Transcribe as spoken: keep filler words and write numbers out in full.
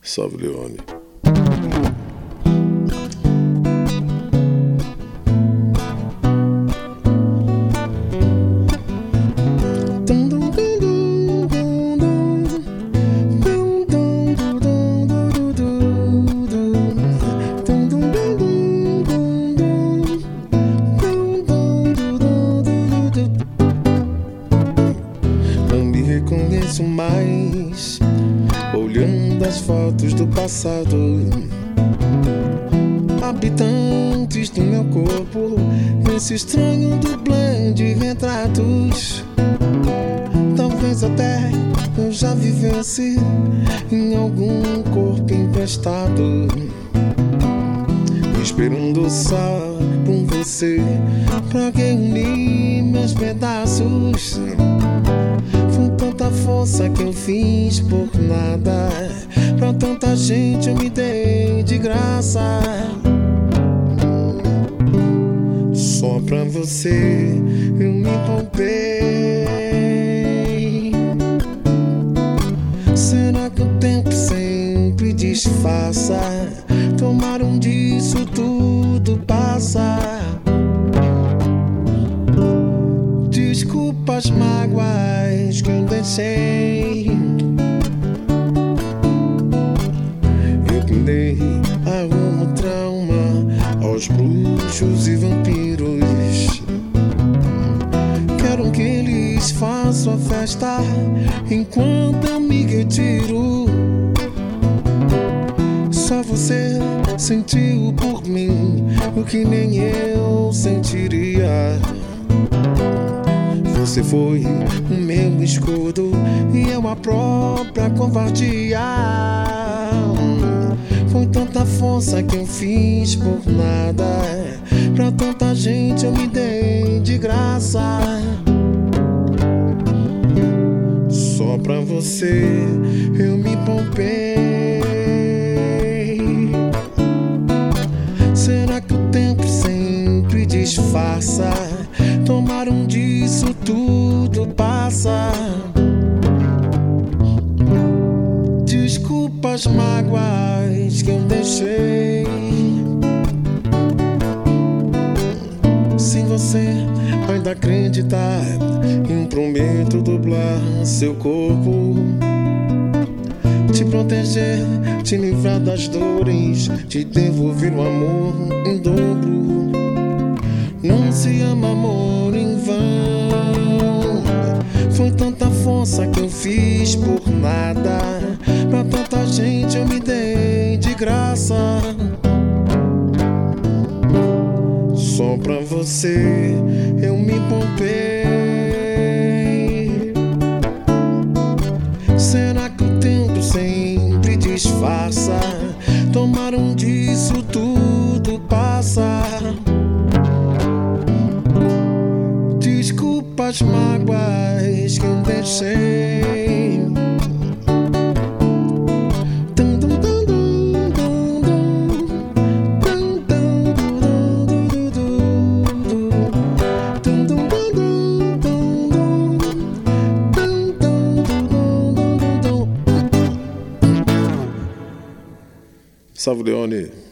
Salve, Leone. Não me reconheço mais, olhando as fotos do passado. Habitantes do meu corpo, esse estranho dublê de retratos. Talvez até eu já vivesse em algum corpo emprestado, esperando só por você pra reunir meus pedaços. Foi tanta força que eu fiz por nada, pra tanta gente eu me dei de graça. Só pra você eu me poupei. Será que o tempo sempre disfarça? Tomaram disso tudo passa. Desculpa as mágoas que eu deixei. Eu que dei arrumo trauma aos bruxos e vampiros. Quero que eles façam a festa enquanto eu me retiro. Só você sentiu por mim o que nem eu sentiria. Você foi o meu escudo e eu a própria covardia. Foi tanta força que eu fiz por nada, pra tanta gente eu me dei de graça. Só pra você eu me poupei. Será que o tempo sempre disfarça? Tomaram disso tudo passa. Desculpa as mágoas que eu deixei. Se você ainda acreditar, eu prometo dobrar seu corpo, te proteger, te livrar das dores, te devolver o amor em dobro. Não se ama amor em vão. Foi tanta força que eu fiz por nada, pra tanta gente eu me dei de graça. Só pra você eu me poupei. Será que o tempo sempre disfarça? Tomaram disso tudo passa. Desculpa as mágoas que eu deixei. Salve, Leone.